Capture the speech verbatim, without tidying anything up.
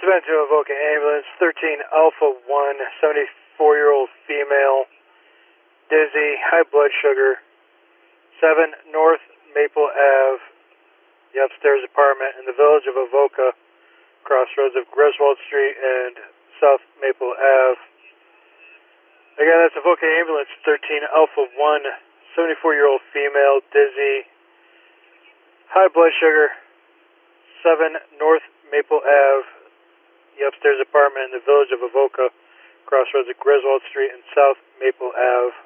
Seven to Avoca ambulance, thirteen Alpha one, seventy-four-year-old female, dizzy, high blood sugar, seven North Maple Ave, the upstairs apartment in the village of Avoca, crossroads of Griswold Street and South Maple Ave. Again, that's Avoca ambulance, thirteen Alpha one, seventy-four-year-old female, dizzy, high blood sugar, seven North Maple Ave, the upstairs apartment in the village of Avoca, crossroads of Griswold Street and South Maple Ave.